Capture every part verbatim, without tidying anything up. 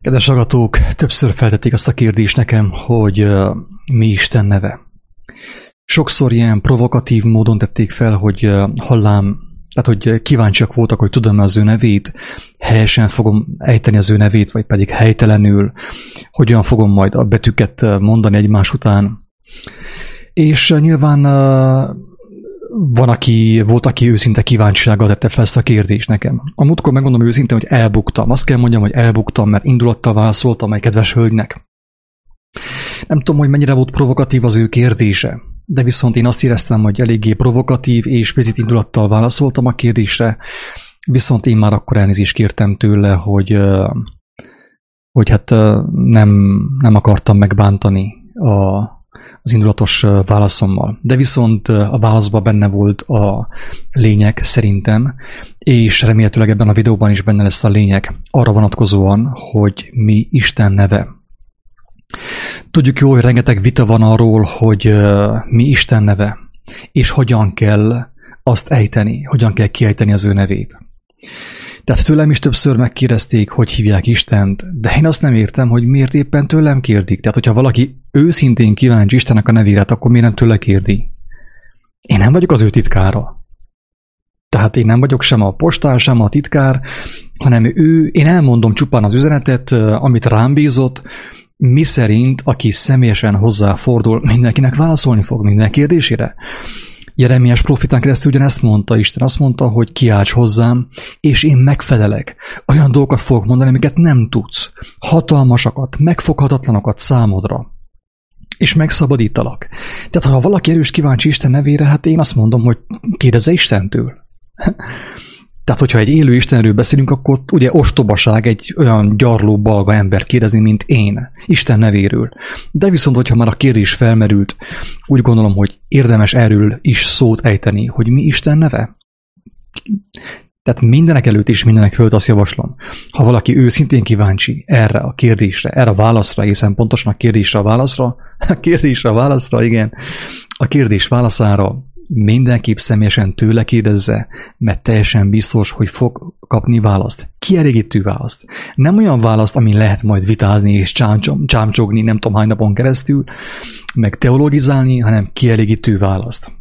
Kedves hallgatók, többször feltették azt a kérdést nekem, hogy uh, mi Isten neve. Sokszor ilyen provokatív módon tették fel, hogy uh, hallám, tehát hogy kíváncsiak voltak, hogy tudom-e az ő nevét, helyesen fogom ejteni az ő nevét, vagy pedig helytelenül, hogyan fogom majd a betűket mondani egymás után. És uh, nyilván uh, van, aki, volt, aki őszinte kíváncsisággal tette fel ezt a kérdést nekem. A múltkor megmondom őszintén, hogy elbuktam. Azt kell mondjam, hogy elbuktam, mert indulattal válaszoltam egy kedves hölgynek. Nem tudom, hogy mennyire volt provokatív az ő kérdése, de viszont én azt éreztem, hogy eléggé provokatív és picit indulattal válaszoltam a kérdésre, viszont én már akkor elnézést kértem tőle, hogy, hogy hát nem, nem akartam megbántani a az indulatos válaszommal. De viszont a válaszban benne volt a lényeg szerintem, és remélhetőleg ebben a videóban is benne lesz a lényeg arra vonatkozóan, hogy mi Isten neve. Tudjuk jó, hogy rengeteg vita van arról, hogy mi Isten neve, és hogyan kell azt ejteni, hogyan kell kiejteni az ő nevét. Tehát tőlem is többször megkérdezték, hogy hívják Istent, de én azt nem értem, hogy miért éppen tőlem kérdik. Tehát, hogyha valaki őszintén kíváncsi Istennek a nevére, akkor miért nem tőle kérdi? Én nem vagyok az ő titkára. Tehát én nem vagyok sem a postás, sem a titkár, hanem ő, én elmondom csupán az üzenetet, amit rám bízott, mi szerint, aki személyesen hozzáfordul, mindenkinek válaszolni fog minden kérdésére. Jeremiás profitán keresztül ugyanezt mondta Isten, azt mondta, hogy kiálts hozzám, és én megfelelek. Olyan dolgokat fogok mondani, amiket nem tudsz. Hatalmasakat, megfoghatatlanokat számodra. És megszabadítalak. Tehát, ha valaki erős kíváncsi Isten nevére, hát én azt mondom, hogy kérdezze Istentől. Tehát, hogyha egy élő Istenről beszélünk, akkor ugye ostobaság egy olyan gyarló balga embert kérdezni, mint én, Isten nevéről. De viszont, hogyha már a kérdés felmerült, úgy gondolom, hogy érdemes erről is szót ejteni, hogy mi Isten neve. Tehát mindenek előtt és mindenek fölött azt javaslom, ha valaki őszintén kíváncsi erre a kérdésre, erre a válaszra, hiszen pontosan a kérdésre a válaszra, a kérdésre a válaszra, igen, a kérdés válaszára mindenképp személyesen tőle kérdezze, mert teljesen biztos, hogy fog kapni választ. Kielégítő választ. Nem olyan választ, amin lehet majd vitázni és csámcsogni nem tudom hány napon keresztül, meg teologizálni, hanem kielégítő választ.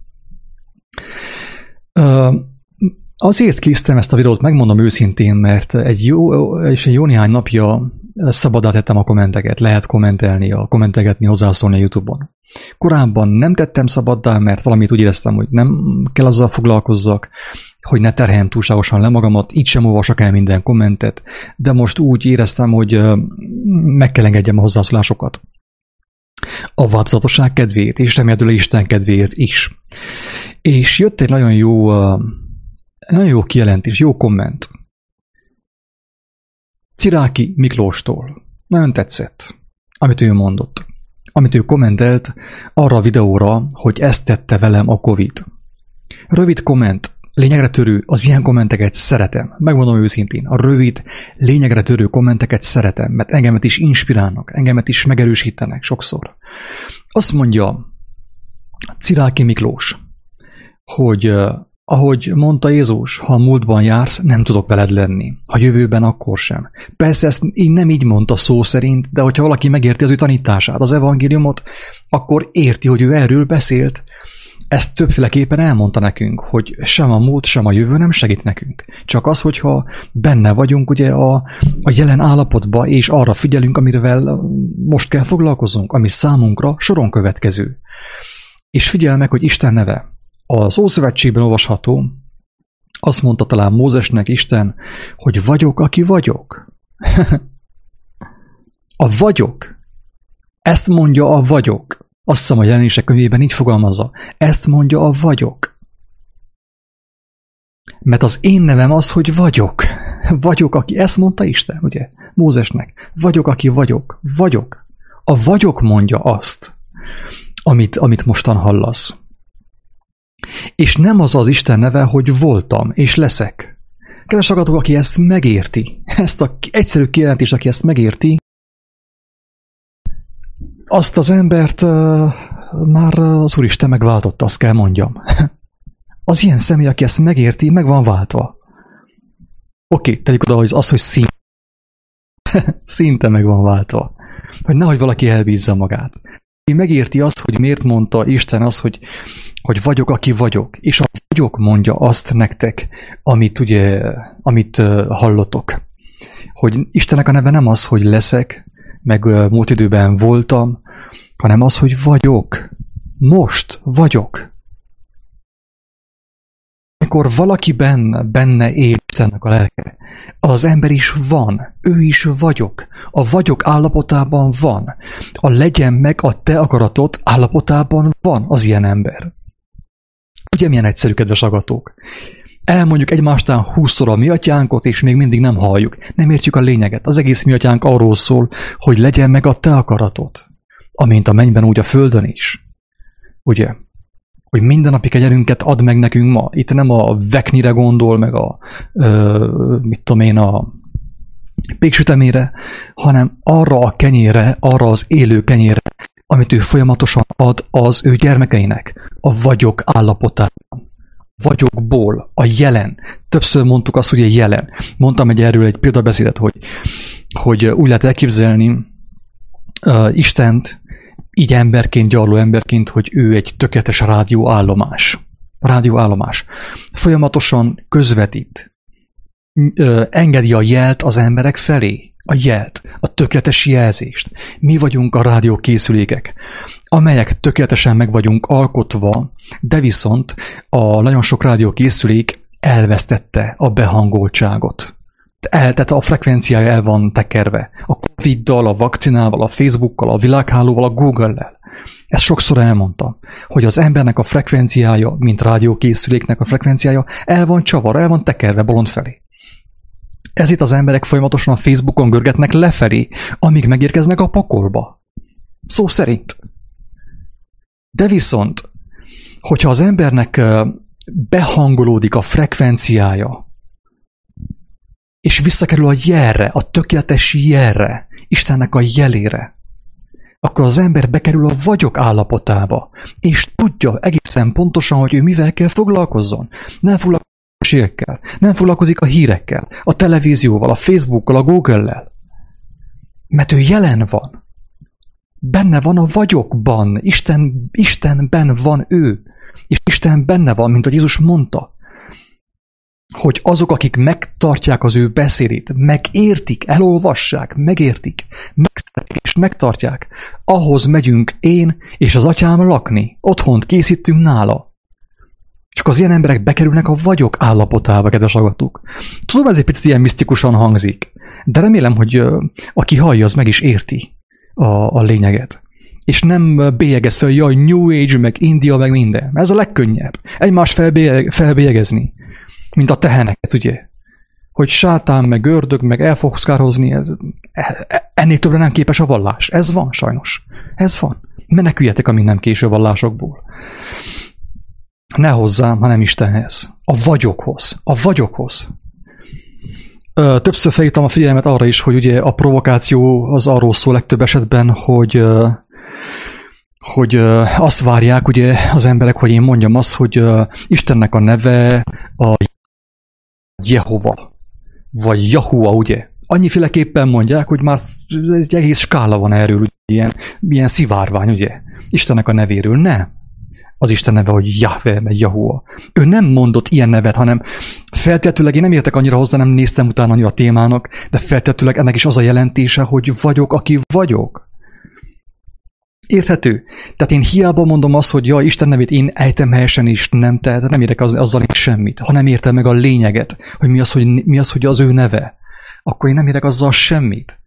Azért készítem ezt a videót, megmondom őszintén, mert egy jó, és egy jó néhány napja szabaddá tettem a kommenteket. Lehet kommentelni, a kommentegetni, hozzászólni a YouTube-on. Korábban nem tettem szabaddá, mert valamit úgy éreztem, hogy nem kell azzal foglalkozzak, hogy ne terheljem túlságosan le magamat, így sem olvasok el minden kommentet, de most úgy éreztem, hogy meg kell engedjem a hozzászólásokat. A változatosság kedvéért, és remélhetőleg Isten kedvéért is. És jött egy nagyon jó, nagyon jó kijelentés, jó komment. Ciráki Miklóstól. Nagyon tetszett, amit ő mondott. Amit ő kommentelt arra a videóra, hogy ezt tette velem a Covid. Rövid komment, lényegre törő, az ilyen kommenteket szeretem. Megmondom őszintén, a rövid, lényegre törő kommenteket szeretem, mert engemet is inspirálnak, engemet is megerősítenek sokszor. Azt mondja Ciráki Miklós, hogy ahogy mondta Jézus, ha a múltban jársz, nem tudok veled lenni. Ha jövőben, akkor sem. Persze ezt így nem így mondta szó szerint, de hogyha valaki megérti az ő tanítását, az evangéliumot, akkor érti, hogy ő erről beszélt. Ezt többféleképpen elmondta nekünk, hogy sem a múlt, sem a jövő nem segít nekünk. Csak az, hogyha benne vagyunk ugye a, a jelen állapotba, és arra figyelünk, amivel most kell foglalkozunk, ami számunkra soron következő. És figyelj meg, hogy Isten neve. Az Ószövetségben olvasható, azt mondta talán Mózesnek Isten, hogy vagyok, aki vagyok. A vagyok. Ezt mondja a vagyok. Azt hiszem, a Jelenések könyvében így fogalmazza. Ezt mondja a vagyok. Mert az én nevem az, hogy vagyok. Vagyok, aki... Ezt mondta Isten, ugye? Mózesnek. Vagyok, aki vagyok. Vagyok. A vagyok mondja azt, amit, amit mostan hallasz. És nem az az Isten neve, hogy voltam, és leszek. Kedves hallgatók, aki ezt megérti, ezt az egyszerű kijelentést, aki ezt megérti, azt az embert uh, már az Úristen megváltotta, azt kell mondjam. Az ilyen személy, aki ezt megérti, meg van váltva. Oké, tegyük oda, hogy az, hogy szín. Szinte meg van váltva. Hogy nehogy valaki elbízza magát. Ki megérti azt, hogy miért mondta Isten azt, hogy, hogy vagyok, aki vagyok. És a vagyok mondja azt nektek, amit ugye, amit hallotok. Hogy Istennek a neve nem az, hogy leszek, meg múlt időben voltam, hanem az, hogy vagyok. Most vagyok. Amikor valaki benne, benne él Istennek a lelke, az ember is van, ő is vagyok. A vagyok állapotában van. A legyen meg a te akaratot állapotában van az ilyen ember. Ugye milyen egyszerű, kedves agatók? Elmondjuk egymástán húszszor a mi atyánkot, és még mindig nem halljuk. Nem értjük a lényeget. Az egész mi atyánk arról szól, hogy legyen meg a te akaratot. Amint a mennyben, úgy a földön is. Ugye? Hogy mindennapi kenyerünket add meg nekünk ma. Itt nem a veknire gondol, meg a, ö, mit tudom én, a péksütemére, hanem arra a kenyérre, arra az élő kenyérre, amit ő folyamatosan ad az ő gyermekeinek. A vagyok állapotában. Vagyokból, a jelen. Többször mondtuk azt, hogy a jelen. Mondtam egy erről egy példabeszédet, hogy, hogy úgy lehet elképzelni uh, Istent, így emberként, gyarló emberként, hogy ő egy tökéletes rádióállomás. Rádióállomás. Folyamatosan közvetít. Engedi a jelt az emberek felé. A jelt, a tökéletes jelzést. Mi vagyunk a rádiókészülékek, amelyek tökéletesen meg vagyunk alkotva, de viszont a nagyon sok rádiókészülék elvesztette a behangoltságot. El, tehát a frekvenciája el van tekerve. A Coviddal, a vakcinával, a Facebookkal, a világhálóval, a Google-lel. Ezt sokszor elmondtam, hogy az embernek a frekvenciája, mint rádiókészüléknek a frekvenciája, el van csavarva, el van tekerve bolond felé. Ezért az emberek folyamatosan a Facebookon görgetnek lefelé, amíg megérkeznek a pokolba. Szó szerint. De viszont, hogyha az embernek behangolódik a frekvenciája, és visszakerül a jelre, a tökéletes jelre, Istennek a jelére, akkor az ember bekerül a vagyok állapotába, és tudja egészen pontosan, hogy ő mivel kell foglalkozzon. Nem foglalkozik a hírekkel, nem foglalkozik a hírekkel, a televízióval, a Facebookkal, a Google-lel. Mert ő jelen van. Benne van a vagyokban. Isten, Istenben van ő. És Isten benne van, mint a Jézus mondta. Hogy azok, akik megtartják az ő beszédét, megértik, elolvassák, megértik, megszeretik és megtartják, ahhoz megyünk én és az atyám lakni. Otthont készítünk nála. És akkor az ilyen emberek bekerülnek a vagyok állapotába, kedves hallgatók. Tudom, ez egy picit ilyen misztikusan hangzik, de remélem, hogy aki hallja, az meg is érti a, a lényeget. És nem bélyegez fel, jaj, New Age, meg India, meg minden. Ez a legkönnyebb. Egymást felbélyeg, felbélyegezni. Mint a teheneket, ugye? Hogy sátán, meg ördög, meg el fogsz kározni, ez, ennél többre nem képes a vallás. Ez van, sajnos. Ez van. Meneküljetek a minden késő vallásokból. Ne hozzám, hanem Istenhez. A vagyokhoz. A vagyokhoz. Többször felhívtam a figyelmet arra is, hogy ugye a provokáció az arról szól legtöbb esetben, hogy, hogy azt várják ugye az emberek, hogy én mondjam azt, hogy Istennek a neve a Jehova, vagy Jahua, ugye? Annyiféleképpen mondják, hogy már egy egész skála van erről, ugye? Ilyen, ilyen szivárvány, ugye? Istennek a nevéről. Nem. Az Isten neve, hogy Jahve, meg Jahua. Ő nem mondott ilyen nevet, hanem feltétlenül én nem értek annyira hozzá, nem néztem utána annyira a témának, de feltétlenül ennek is az a jelentése, hogy vagyok, aki vagyok. Érthető? Tehát én hiába mondom azt, hogy ja, Isten nevét én ejtem helyesen is, nem te, nem érek az, azzal semmit, ha nem értem meg a lényeget, hogy mi az, hogy mi az, hogy az ő neve, akkor én nem érek azzal semmit.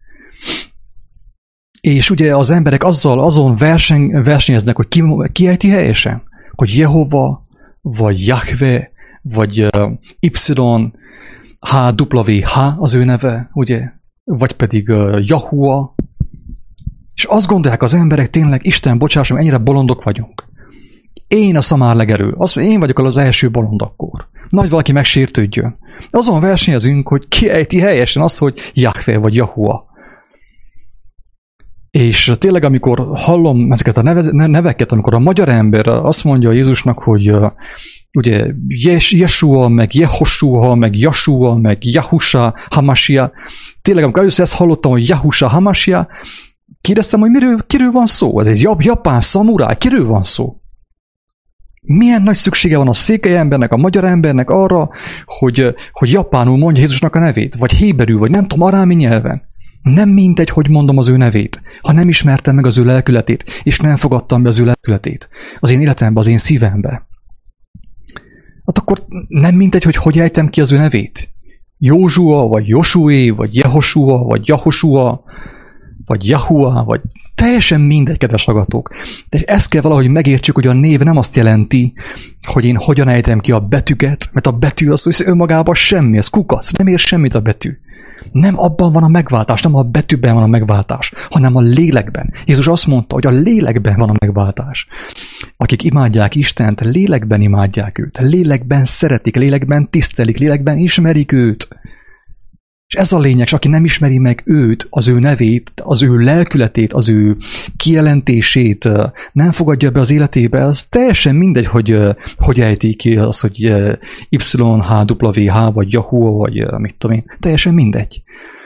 És ugye az emberek azzal azon verseny, versenyeznek, hogy ki, ki ejti helyesen, hogy Jehova, vagy Jahve, vagy uh, Y, H, W, H az ő neve, ugye, vagy pedig uh, Jahua. És azt gondolják az emberek, tényleg, Isten, bocsásson, ennyire bolondok vagyunk. Én a szamár legerő. Azt mondja, én vagyok az első bolond akkor. Nagy valaki megsértődjön. Azon versenyezünk, hogy ki ejti helyesen azt, hogy Jahve vagy Jahua. És tényleg, amikor hallom ezeket a neveket, amikor a magyar ember azt mondja Jézusnak, hogy uh, ugye Jesua, meg Jehoshua, meg Jasua, meg Jahusa, Hamasia, tényleg, amikor először ezt hallottam, hogy Jahusa, Hamasia, kérdeztem, hogy miről, kiről van szó? Ez egy japán szamuráj, kiről van szó? Milyen nagy szüksége van a székely embernek, a magyar embernek arra, hogy, hogy japánul mondja Jézusnak a nevét, vagy héberül, vagy nem tudom, arámi nyelven. Nem mindegy, hogy mondom az ő nevét, ha nem ismertem meg az ő lelkületét, és nem fogadtam be az ő lelkületét az én életembe, az én szívembe. Hát akkor nem mindegy, hogy hogy ejtem ki az ő nevét. Józsua, vagy Josué, vagy Jehoshua, vagy Jahosua, vagy Jahua, vagy teljesen mindegy, kedves hallgatók. De ezt kell valahogy megértsük, hogy a név nem azt jelenti, hogy én hogyan ejtem ki a betűket, mert a betű az, hogy önmagában semmi, ez kukac, nem ér semmit a betű. Nem abban van a megváltás, nem a betűben van a megváltás, hanem a lélekben. Jézus azt mondta, hogy a lélekben van a megváltás. Akik imádják Istent, lélekben imádják őt, lélekben szeretik, lélekben tisztelik, lélekben ismerik őt. És ez a lényeg, és aki nem ismeri meg őt, az ő nevét, az ő lelkületét, az ő kijelentését, nem fogadja be az életébe, az teljesen mindegy, hogy hogy ejti ki az, hogy Y H W H, vagy Yahoo, vagy mit tudom én. Teljesen mindegy.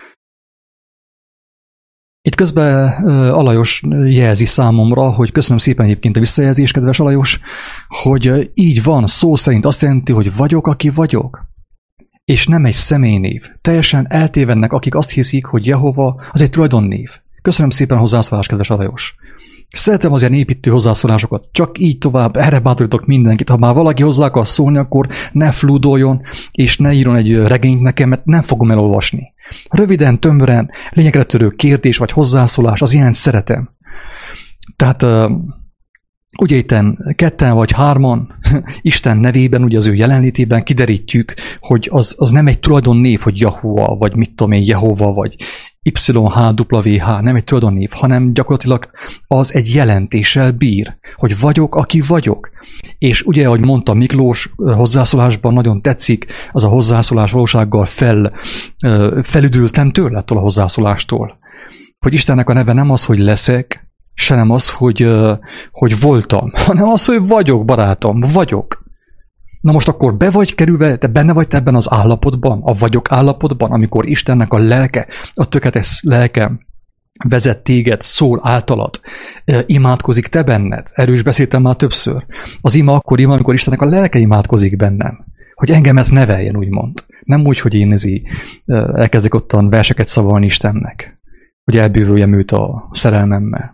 Itt közben Alajos jelzi számomra, hogy köszönöm szépen egyébként a visszajelzést, kedves Alajos, hogy így van, szó szerint azt jelenti, hogy vagyok, aki vagyok. És nem egy személynév. Teljesen eltévednek, akik azt hiszik, hogy Jehova az egy tulajdonnév. Köszönöm szépen a hozzászólást, kedves Alajos. Szeretem az ilyen építő hozzászólásokat. Csak így tovább, erre bátorítok mindenkit. Ha már valaki hozzá akar szólni, akkor ne flúdoljon, és ne írjon egy regényt nekem, mert nem fogom elolvasni. Röviden, tömören, lényegre törő kérdés vagy hozzászólás, az ilyen szeretem. Tehát ugye itten ketten vagy hárman, Isten nevében, ugye az ő jelenlétében kiderítjük, hogy az, az nem egy tulajdonnév, hogy Jahua, vagy mit tudom én, Jehova, vagy Y H W H, nem egy tulajdonnév, hanem gyakorlatilag az egy jelentéssel bír, hogy vagyok, aki vagyok. És ugye, ahogy mondta Miklós hozzászólásban, nagyon tetszik, az a hozzászólás valósággal fel, felüdültem tőle attól a hozzászólástól. Hogy Istennek a neve nem az, hogy leszek, se nem az, hogy, hogy voltam, hanem az, hogy vagyok, barátom, vagyok. Na most akkor be vagy kerülve, te benne vagy te ebben az állapotban, a vagyok állapotban, amikor Istennek a lelke, a tökéletes lelke vezet téged, szól általad, imádkozik te benned. Erről is beszéltem már többször. Az ima akkor ima, amikor Istennek a lelke imádkozik bennem. Hogy engemet neveljen, úgymond. Nem úgy, hogy én ezért elkezdek ottan verseket szavalni Istennek. Hogy elbűvöljem őt a szerelmemmel.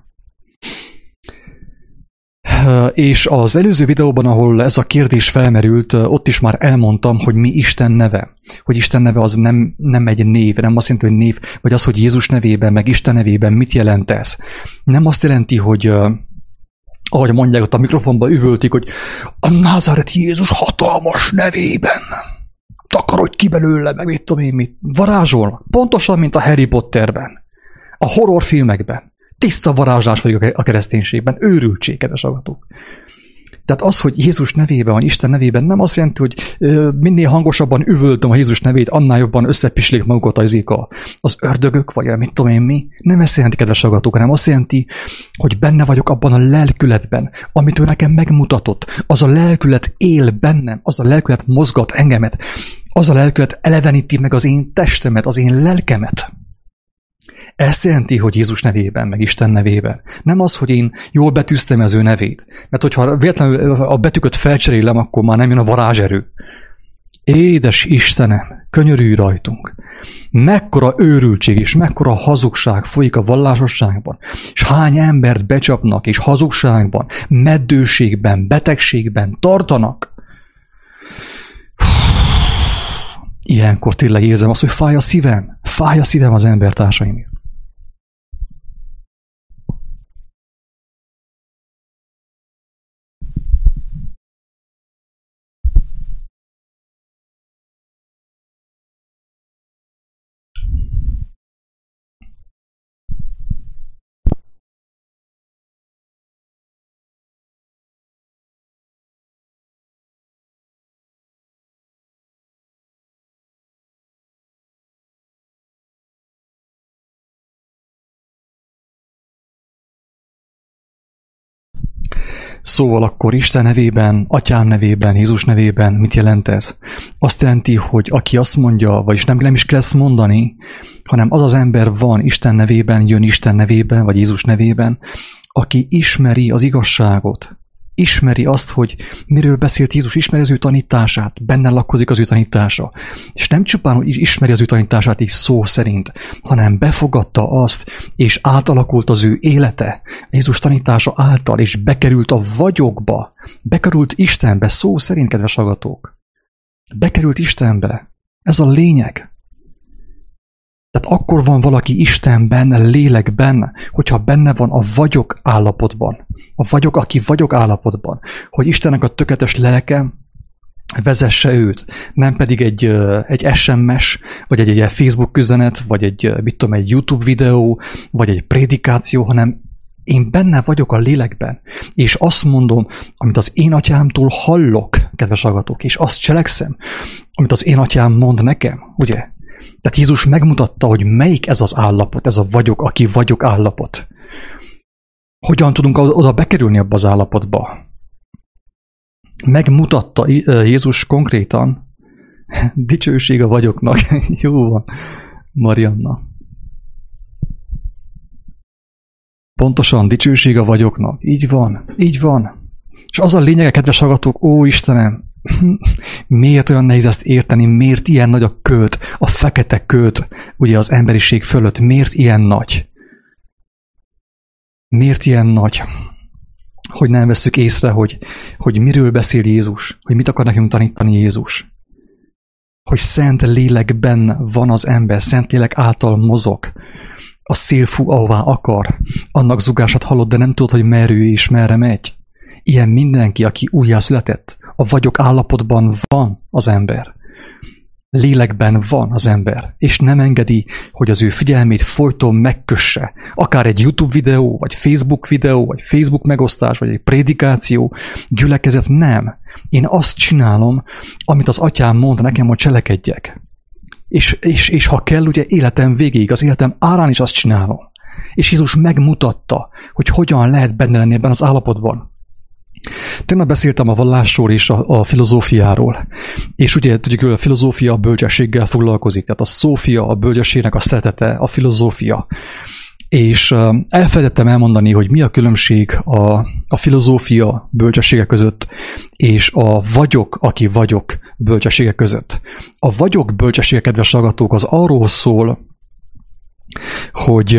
És az előző videóban, ahol ez a kérdés felmerült, ott is már elmondtam, hogy mi Isten neve. Hogy Isten neve az nem, nem egy név, nem azt jelenti, hogy név, vagy az, hogy Jézus nevében, meg Isten nevében mit jelent ez. Nem azt jelenti, hogy ahogy mondják, ott a mikrofonban üvöltik, hogy a názáreti Jézus hatalmas nevében. Takarodj ki belőle, meg mit tudom én mit. Varázsol. Pontosan, mint a Harry Potterben. A horrorfilmekben. Tiszta varázslás vagyok a kereszténységben, őrültség, kedves hallgatók. Tehát az, hogy Jézus nevében van, Isten nevében, nem azt jelenti, hogy minél hangosabban üvöltöm a Jézus nevét, annál jobban összepislik magukat azék a, az ördögök, vagy mit tudom én mi. Nem ezt jelenti, kedves hallgatók, hanem azt jelenti, hogy benne vagyok abban a lelkületben, amit ő nekem megmutatott. Az a lelkület él bennem, az a lelkület mozgat engemet, az a lelkület eleveníti meg az én testemet, az én lelkemet. Ez jelenti, hogy Jézus nevében, meg Isten nevében. Nem az, hogy én jól betűztem az ő nevét. Mert hogyha véletlenül a betűköt felcserélem, akkor már nem jön a varázserő. Édes Istenem, könyörülj rajtunk. Mekkora őrültség és mekkora hazugság folyik a vallásosságban. És hány embert becsapnak és hazugságban, meddőségben, betegségben tartanak. Ilyenkor tényleg érzem azt, hogy fáj a szívem. Fáj a szívem az embertársaimért. Szóval akkor Isten nevében, Atyám nevében, Jézus nevében mit jelent ez? Azt jelenti, hogy aki azt mondja, vagyis nem, nem is kell ezt mondani, hanem az az ember van Isten nevében, jön Isten nevében, vagy Jézus nevében, aki ismeri az igazságot, ismeri azt, hogy miről beszélt Jézus, ismeri az ő tanítását, benne lakozik az ő tanítása. És nem csupán, hogy ismeri az ő tanítását így szó szerint, hanem befogadta azt, és átalakult az ő élete Jézus tanítása által, és bekerült a vagyokba, bekerült Istenbe, szó szerint, kedves hallgatók. Bekerült Istenbe. Ez a lényeg. Tehát akkor van valaki Istenben, lélekben, hogyha benne van a vagyok állapotban. A vagyok, aki vagyok állapotban. Hogy Istennek a tökéletes lelke vezesse őt. Nem pedig egy, egy es em es, vagy egy, egy Facebook üzenet, vagy egy, mit tudom, egy YouTube videó, vagy egy prédikáció, hanem én benne vagyok a lélekben. És azt mondom, amit az én atyámtól hallok, kedves hallgatók, és azt cselekszem, amit az én atyám mond nekem, ugye? Tehát Jézus megmutatta, hogy melyik ez az állapot, ez a vagyok, aki vagyok állapot. Hogyan tudunk oda bekerülni abba az állapotba? Megmutatta Jézus konkrétan, dicsőség a vagyoknak. Jó van, Marianna. Pontosan, dicsőség a vagyoknak. Így van, így van. És az a lényege, kedves hallgatók, ó Istenem, miért olyan nehéz ezt érteni, miért ilyen nagy a köd, a fekete köd, ugye az emberiség fölött, miért ilyen nagy? Miért ilyen nagy? Hogy nem vesszük észre, hogy, hogy miről beszél Jézus, hogy mit akar nekünk tanítani Jézus. Hogy szent lélekben van az ember, szent lélek által mozog. A szél fúj, ahová akar. Annak zugását hallod, de nem tudod, hogy merre ő és merre megy. Ilyen mindenki, aki újjászületett. A vagyok állapotban van az ember. Lélekben van az ember, és nem engedi, hogy az ő figyelmét folyton megkösse. Akár egy YouTube videó, vagy Facebook videó, vagy Facebook megosztás, vagy egy prédikáció, gyülekezet, nem. Én azt csinálom, amit az atyám mond nekem, hogy cselekedjek. És, és, és ha kell, ugye életem végéig, az életem árán is azt csinálom. És Jézus megmutatta, hogy hogyan lehet benne lenni ebben az állapotban. Tegnap beszéltem a vallásról és a, a filozófiáról. És ugye tudjuk, hogy a filozófia a bölcsességgel foglalkozik. Tehát a szófia, a bölcsességnek a szeretete, a filozófia. És elfelejtettem elmondani, hogy mi a különbség a, a filozófia bölcsessége között, és a vagyok, aki vagyok bölcsessége között. A vagyok bölcsessége, kedves hallgatók, az arról szól, hogy,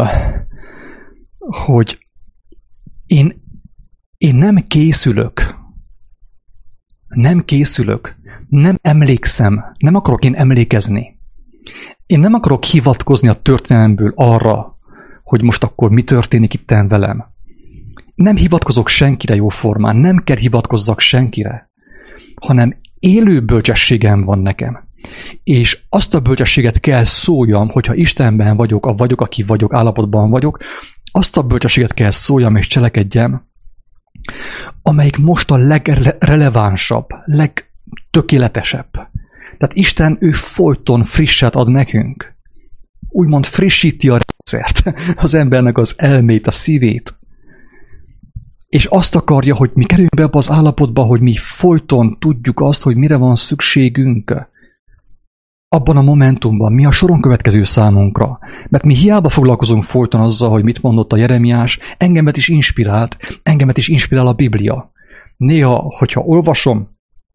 hogy én Én nem készülök, nem készülök, nem emlékszem, nem akarok én emlékezni. Én nem akarok hivatkozni a történelemből arra, hogy most akkor mi történik itten velem. Nem hivatkozok senkire jóformán, nem kell hivatkozzak senkire, hanem élő bölcsességem van nekem. És azt a bölcsességet kell szóljam, hogyha Istenben vagyok, a vagyok, aki vagyok, állapotban vagyok, azt a bölcsességet kell szóljam és cselekedjem, amelyik most a legrelevánsabb, legtökéletesebb. Tehát Isten, ő folyton frisset ad nekünk. Úgymond frissíti a rendszert, az embernek az elmét, a szívét. És azt akarja, hogy mi kerüljünk be abba az állapotba, hogy mi folyton tudjuk azt, hogy mire van szükségünk. Abban a momentumban, mi a soron következő számunkra. Mert mi hiába foglalkozunk folyton azzal, hogy mit mondott a Jeremiás, engemet is inspirált, engemet is inspirál a Biblia. Néha, hogyha olvasom,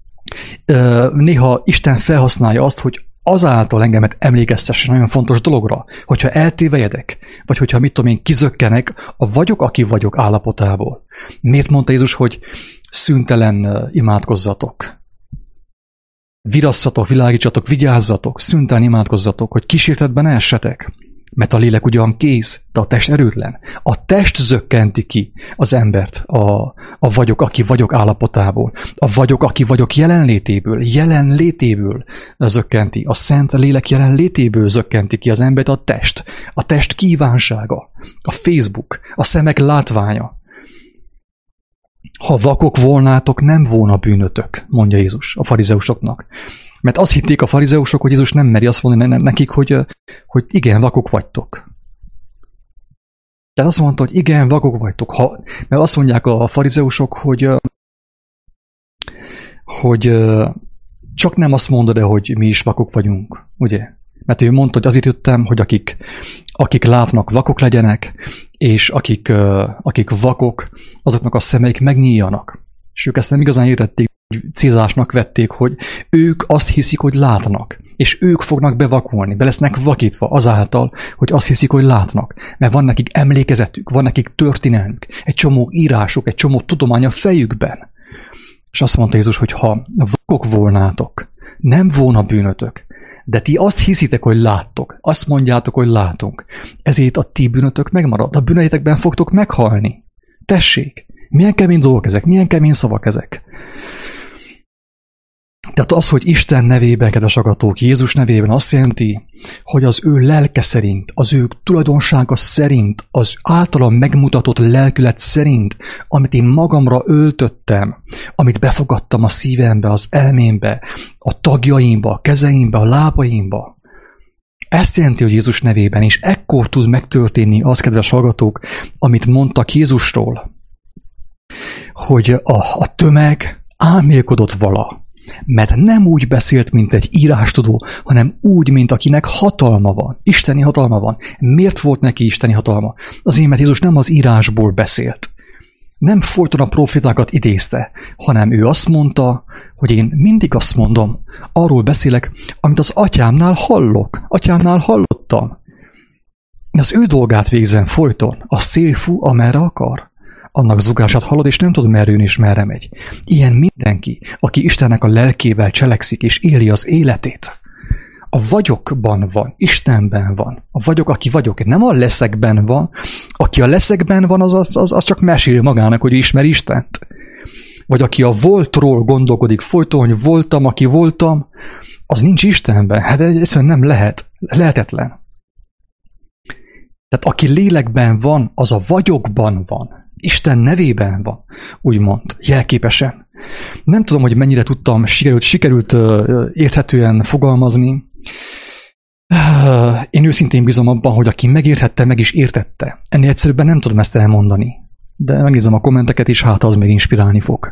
néha Isten felhasználja azt, hogy azáltal engemet emlékeztessen nagyon fontos dologra, hogyha eltévejedek, vagy hogyha mit tudom én, kizökkenek a vagyok, aki vagyok állapotából. Miért mondta Jézus, hogy szüntelen imádkozzatok? Virasszatok, világítsatok, vigyázzatok, szüntelen imádkozzatok, hogy kísértetben ne essetek. Mert a lélek ugyan kész, de a test erőtlen. A test zökkenti ki az embert a, a vagyok, aki vagyok állapotából. A vagyok, aki vagyok jelenlétéből, jelenlétéből zökkenti. A szent lélek jelenlétéből zökkenti ki az embert a test. A test kívánsága, a Facebook, a szemek látványa. Ha vakok volnátok, nem volna bűnötök, mondja Jézus a farizeusoknak. Mert azt hitték a farizeusok, hogy Jézus nem meri azt mondani nekik, hogy, hogy igen, vakok vagytok. Tehát azt mondta, hogy igen, vakok vagytok. Ha, mert azt mondják a farizeusok, hogy, hogy csak nem azt mondod, hogy mi is vakok vagyunk, ugye? Mert ő mondta, hogy azért jöttem, hogy akik, akik látnak, vakok legyenek, és akik, akik vakok, azoknak a szemeik megnyíljanak. És ők ezt nem igazán értették, célzásnak vették, hogy ők azt hiszik, hogy látnak, és ők fognak bevakulni, be lesznek vakítva azáltal, hogy azt hiszik, hogy látnak. Mert van nekik emlékezetük, van nekik történelmük, egy csomó írásuk, egy csomó tudomány a fejükben. És azt mondta Jézus, hogy ha vakok volnátok, nem volna bűnötök, de ti azt hiszitek, hogy láttok, azt mondjátok, hogy látunk, ezért a ti bűnötök megmarad, a bűneitekben fogtok meghalni. Tessék, milyen kemény dolgok ezek, milyen kemény szavak ezek. Tehát az, hogy Isten nevében, kedves agatók, Jézus nevében azt jelenti, hogy az ő lelke szerint, az ő tulajdonsága szerint, az általam megmutatott lelkület szerint, amit én magamra öltöttem, amit befogadtam a szívembe, az elmémbe, a tagjaimba, a kezeimbe, a lábaimba. Ezt jelenti, hogy Jézus nevében, és ekkor tud megtörténni az, kedves hallgatók, amit mondtak Jézusról, hogy a, a tömeg álmélkodott vala. Mert nem úgy beszélt, mint egy írástudó, hanem úgy, mint akinek hatalma van. Isteni hatalma van. Miért volt neki isteni hatalma? Azért, mert Jézus nem az írásból beszélt. Nem folyton a profitákat idézte, hanem ő azt mondta, hogy én mindig azt mondom, arról beszélek, amit az atyámnál hallok. Atyámnál hallottam. Az ő dolgát végzem folyton. A szél fú, amerre akar. Annak zugását hallod, és nem tudod, merre jön és merre megy. Ilyen mindenki, aki Istennek a lelkével cselekszik, és éli az életét. A vagyokban van, Istenben van. A vagyok, aki vagyok, nem a leszekben van. Aki a leszekben van, az, az, az, az csak mesél magának, hogy ismeri Istent. Vagy aki a voltról gondolkodik folyton, hogy voltam, aki voltam, az nincs Istenben. Hát ez nem lehet. Lehetetlen. Tehát aki lélekben van, az a vagyokban van. Isten nevében van, úgymond, jelképesen. Nem tudom, hogy mennyire tudtam, sikerült, sikerült uh, érthetően fogalmazni. Uh, én őszintén bízom abban, hogy aki megérthette, meg is értette. Ennél egyszerűbben nem tudom ezt elmondani. De megnézem a kommenteket, és hát az még inspirálni fog.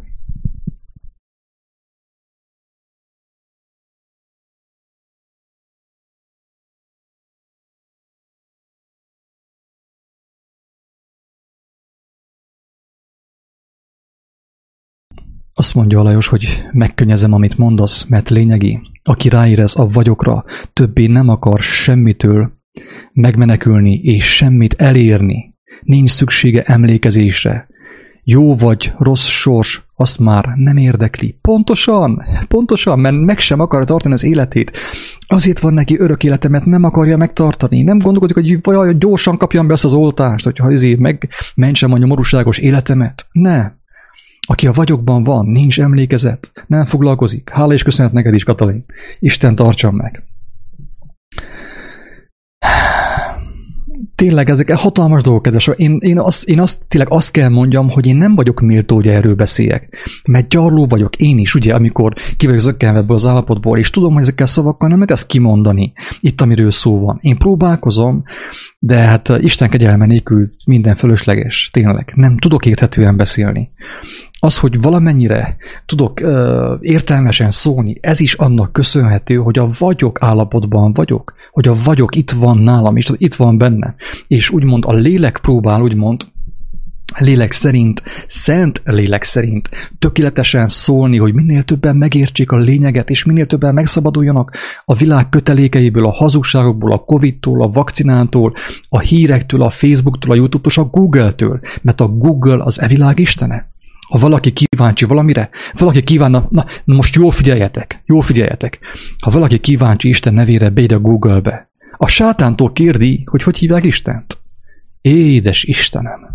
Azt mondja Lajos, hogy megkönnyezem, amit mondasz, mert lényegi. Aki ráérez a vagyokra, többé nem akar semmitől megmenekülni és semmit elérni. Nincs szüksége emlékezésre. Jó vagy rossz sors, azt már nem érdekli. Pontosan, pontosan, mert meg sem akar tartani az életét. Azért van neki örök élete, mert nem akarja megtartani. Nem gondolkodik, hogy vaj, gyorsan kapjam be azt az oltást, hogyha ezért megmentsem a nyomorúságos életemet. Ne. Aki a vagyokban van, nincs emlékezet, nem foglalkozik. Hála és köszönet neked is, Katalin. Isten tartson meg. Tényleg ezek hatalmas dolgok, kedves. Én, én, azt, én azt, tényleg azt kell mondjam, hogy én nem vagyok méltó, hogy erről beszéljek. Mert gyarló vagyok én is, ugye, amikor ki vagyok zökkenve ebből az állapotból, és tudom, hogy ezekkel szavakkal nem lehet ezt kimondani, itt, amiről szó van. Én próbálkozom, de hát Isten kegyelme nélkül minden fölösleges. Tényleg, nem tudok érthetően beszélni. Az, hogy valamennyire tudok ö, értelmesen szólni, ez is annak köszönhető, hogy a vagyok állapotban vagyok, hogy a vagyok itt van nálam, és itt van benne. És úgymond a lélek próbál, úgymond lélek szerint, szent lélek szerint tökéletesen szólni, hogy minél többen megértsék a lényeget, és minél többen megszabaduljanak a világ kötelékeiből, a hazugságokból, a Covid-tól, a vakcinától, a hírektől, a Facebooktól, a YouTube-tól, a Google-től, mert a Google az e világ istene. Ha valaki kíváncsi valamire, valaki kívánna, na, na most jól figyeljetek, jól figyeljetek. Ha valaki kíváncsi Isten nevére, beid a Google-be. A sátántól kérdi, hogy hogy hívják Istent. Édes Istenem!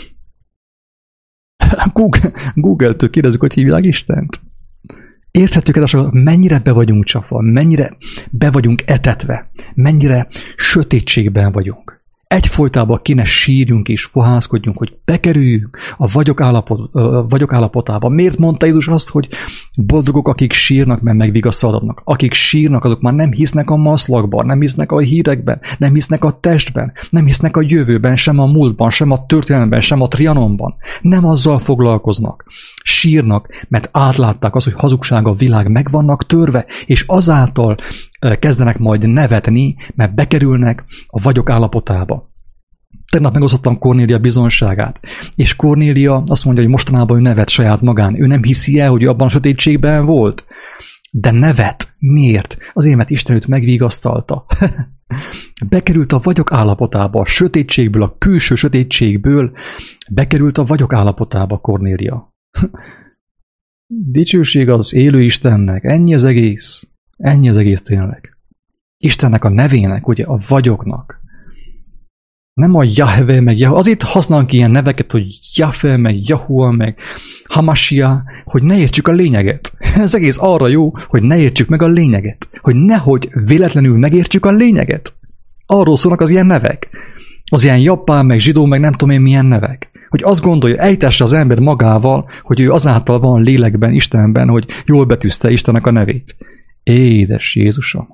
Google, Google-től kérdezzük, hogy hívják Istent. Érthető, kedves, mennyire be vagyunk csapva, mennyire be vagyunk etetve, mennyire sötétségben vagyunk. Egyfolytában kéne sírjunk és fohászkodjunk, hogy bekerüljünk a vagyok, állapot, a vagyok állapotába. Miért mondta Jézus azt, hogy boldogok, akik sírnak, mert megvigasztalodnak? Akik sírnak, azok már nem hisznek a maszlakban, nem hisznek a hírekben, nem hisznek a testben, nem hisznek a jövőben, sem a múltban, sem a történelemben, sem a trianonban. Nem azzal foglalkoznak. Sírnak, mert átlátták azt, hogy hazugság a világ, meg vannak törve, és azáltal kezdenek majd nevetni, mert bekerülnek a vagyok állapotába. Tegnap megosztottam Kornélia bizonyságát, és Kornélia azt mondja, hogy mostanában ő nevet saját magán. Ő nem hiszi el, hogy ő abban a sötétségben volt. De nevet. Miért? Azért, mert Isten őt megvigasztalta. Bekerült a vagyok állapotába, a sötétségből, a külső sötétségből bekerült a vagyok állapotába Kornélia. Dicsőség az élő Istennek. Ennyi az egész. Ennyi az egész tényleg. Istennek a nevének, ugye a vagyoknak. Nem a Jahve, meg Jahve. Azért használunk ilyen neveket, hogy Jahve, meg Jahua, meg Hamasia, hogy ne értsük a lényeget. Ez egész arra jó, hogy ne értsük meg a lényeget. Hogy nehogy véletlenül megértsük a lényeget. Arról szólnak az ilyen nevek. Az ilyen japán, meg zsidó, meg nem tudom én milyen nevek. Hogy azt gondolja, ejtesse az ember magával, hogy ő azáltal van lélekben, Istenben, hogy jól betűzte Istennek a nevét. Édes Jézusom.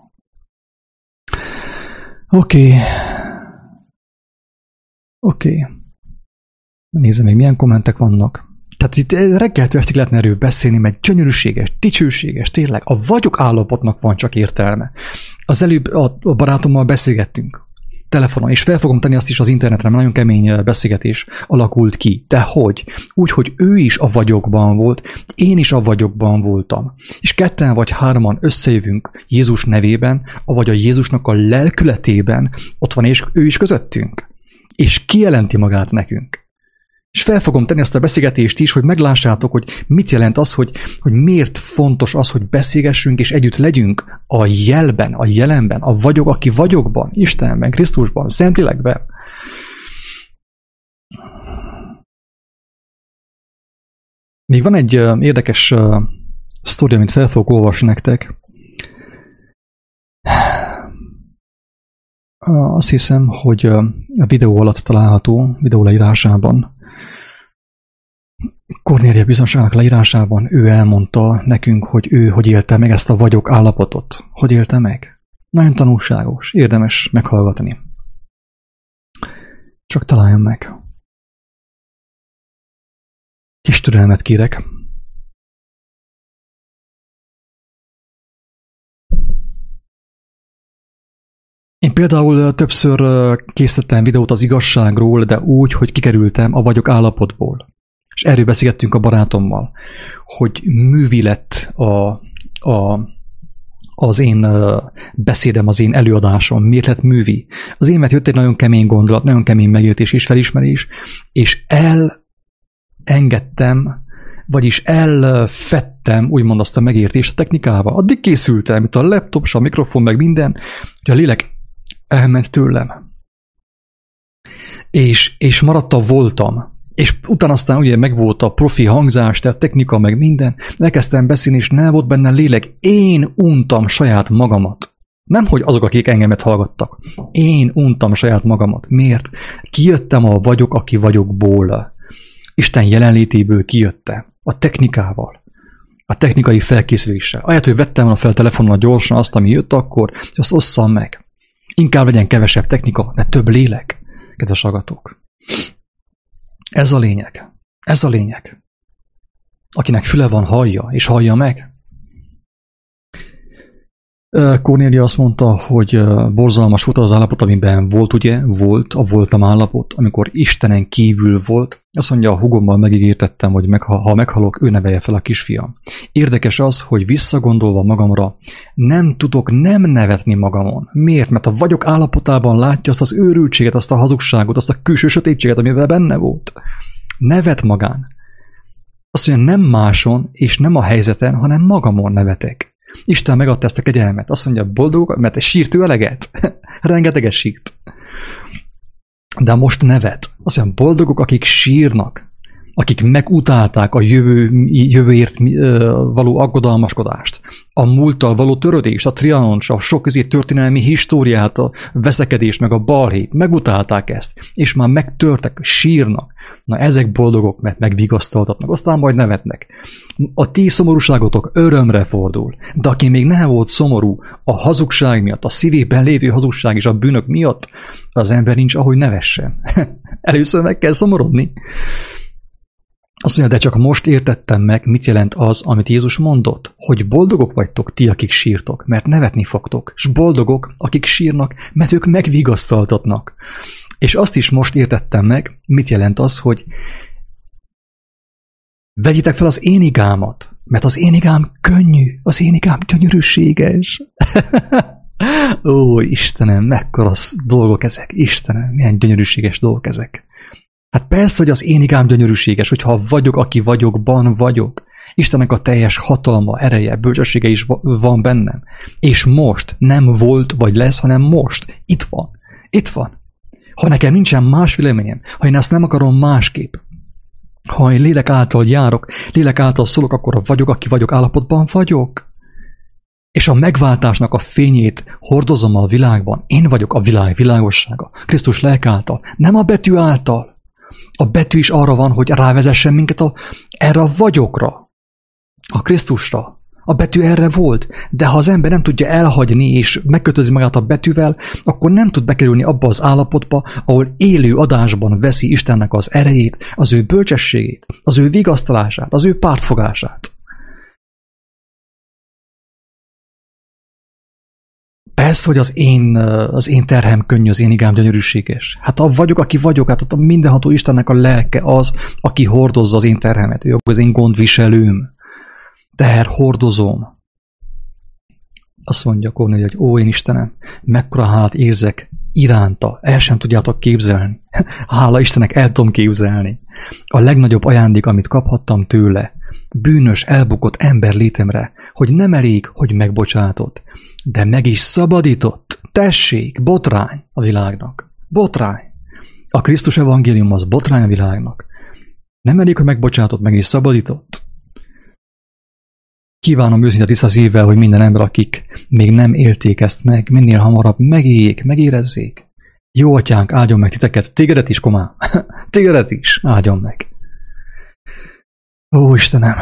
Oké. Okay. Oké. Okay. Nézem még, milyen kommentek vannak. Tehát itt reggeltől estig lehetne erről beszélni, mert gyönyörűséges, dicsőséges, tényleg. A vagyok állapotnak van csak értelme. Az előbb a barátommal beszélgettünk telefonon, és fel fogom tenni azt is az internetre, mert nagyon kemény beszélgetés alakult ki. De hogy? Úgy, hogy ő is a vagyokban volt, én is a vagyokban voltam. És ketten vagy hárman összejövünk Jézus nevében, vagy a Jézusnak a lelkületében, ott van és ő is közöttünk. És kijelenti magát nekünk. És fel fogom tenni azt a beszélgetést is, hogy meglássátok, hogy mit jelent az, hogy, hogy miért fontos az, hogy beszélgessünk és együtt legyünk a jelben, a jelenben, a vagyok, aki vagyokban, Istenben, Krisztusban, Szentlélekben. Még van egy uh, érdekes uh, sztori, amit fel fogok olvasni nektek. Uh, azt hiszem, hogy uh, a videó alatt található, videó leírásában, Kornélia bizonyságának leírásában ő elmondta nekünk, hogy ő hogy élte meg ezt a vagyok állapotot. Hogy élte meg? Nagyon tanulságos, érdemes meghallgatni. Csak találjam meg. Kis türelmet kérek. Én például többször készítettem videót az igazságról, de úgy, hogy kikerültem a vagyok állapotból. És erről beszélgettünk a barátommal, hogy művi lett a, a, az én beszédem, az én előadásom. Miért lett művi? Az én, mert jött egy nagyon kemény gondolat, nagyon kemény megértés és felismerés, és elengedtem, vagyis elfettem, úgymond azt a megértést a technikával. Addig készültem, itt a laptop, a mikrofon, meg minden, hogy a lélek elment tőlem. És, és maradt a voltam. És utána aztán ugye megvolt a profi hangzás, tehát technika, meg minden. Elkezdtem beszélni, és nem volt benne lélek. Én untam saját magamat. Nem, hogy azok, akik engemet hallgattak. Én untam saját magamat. Miért? Kijöttem a vagyok, aki vagyokból. Isten jelenlétéből kijöttem. A technikával. A technikai felkészüléssel. Ahelyett, hogy vettem volna fel telefonon gyorsan azt, ami jött akkor, és azt osszam meg. Inkább legyen kevesebb technika, de több lélek. Kedves hallgatók. Ez a lényeg. Ez a lényeg. Akinek füle van, hallja, és hallja meg. Kornélia azt mondta, hogy borzalmas volt az állapot, amiben volt, ugye, volt, a voltam állapot, amikor Istenen kívül volt. Azt mondja, a hugommal megígértettem, hogy meg, ha meghalok, ő nevelje fel a kisfiam. Érdekes az, hogy visszagondolva magamra, nem tudok nem nevetni magamon. Miért? Mert a vagyok állapotában látja azt az őrültséget, azt a hazugságot, azt a külső sötétséget, amivel benne volt. Nevet magán. Azt mondja, nem máson, és nem a helyzeten, hanem magamon nevetek. Isten megadta ezt a kegyelmet. Azt mondja, boldog, mert sírt ő eleget. Rengeteget sírt. De most nevet. Azt mondja, boldogok, akik sírnak. Akik megutálták a jövő, jövőért való aggodalmaskodást. A múlttal való törődést, a trianont, a sok közé történelmi históriát, a veszekedést, meg a balhét, megutálták ezt, és már megtörtek, sírnak. Na ezek boldogok, mert megvigasztaltatnak, aztán majd nevetnek. A ti szomorúságotok örömre fordul, de aki még nem volt szomorú a hazugság miatt, a szívében lévő hazugság és a bűnök miatt, az ember nincs, ahogy nevessen. Először meg kell szomorodni. Azt mondja, de csak most értettem meg, mit jelent az, amit Jézus mondott, hogy boldogok vagytok ti, akik sírtok, mert nevetni fogtok, és boldogok, akik sírnak, mert ők megvigasztaltatnak. És azt is most értettem meg, mit jelent az, hogy vegyitek fel az én igámat, mert az én igám könnyű, az én igám gyönyörűséges. Ó, Istenem, mekkora dolgok ezek, Istenem, milyen gyönyörűséges dolgok ezek. Hát persze, hogy az én igám gyönyörűséges, hogyha vagyok, aki vagyokban vagyok. Istennek a teljes hatalma, ereje, bölcsessége is van bennem. És most nem volt vagy lesz, hanem most. Itt van. Itt van. Ha nekem nincsen más véleményem, ha én ezt nem akarom másképp, ha én lélek által járok, lélek által szólok, akkor vagyok, aki vagyok, állapotban vagyok. És a megváltásnak a fényét hordozom a világban. Én vagyok a világ világossága. Krisztus lelk által, nem a betű által. A betű is arra van, hogy rávezessen minket a, erre a vagyokra, a Krisztusra. A betű erre volt, de ha az ember nem tudja elhagyni és megkötözni magát a betűvel, akkor nem tud bekerülni abba az állapotba, ahol élő adásban veszi Istennek az erejét, az ő bölcsességét, az ő vigasztalását, az ő pártfogását. Persze, hogy az én, az én terhem könnyű, az én igám gyönyörűséges. Hát ha vagyok, aki vagyok, hát a mindenható Istennek a lelke az, aki hordozza az én terhemet. Ő az én gondviselőm. Teher hordozom. Azt mondja Kornéli, hogy ó, én Istenem, mekkora hálát érzek iránta. El sem tudjátok képzelni. Hála Istennek, el tudom képzelni. A legnagyobb ajándék, amit kaphattam tőle, bűnös, elbukott ember létemre, hogy nem elég, hogy megbocsátott, de meg is szabadított. Tessék, botrány a világnak. Botrány. A Krisztus evangélium az botrány a világnak. Nem elég, hogy megbocsátott, meg is szabadított. Kívánom őszinte tiszta szívvel, hogy minden ember, akik még nem élték ezt meg, minél hamarabb megéljék, megérezzék. Jó atyánk, áldjon meg titeket, tégedet is, komám. Tégedet is, áldjon meg. Ó, Istenem,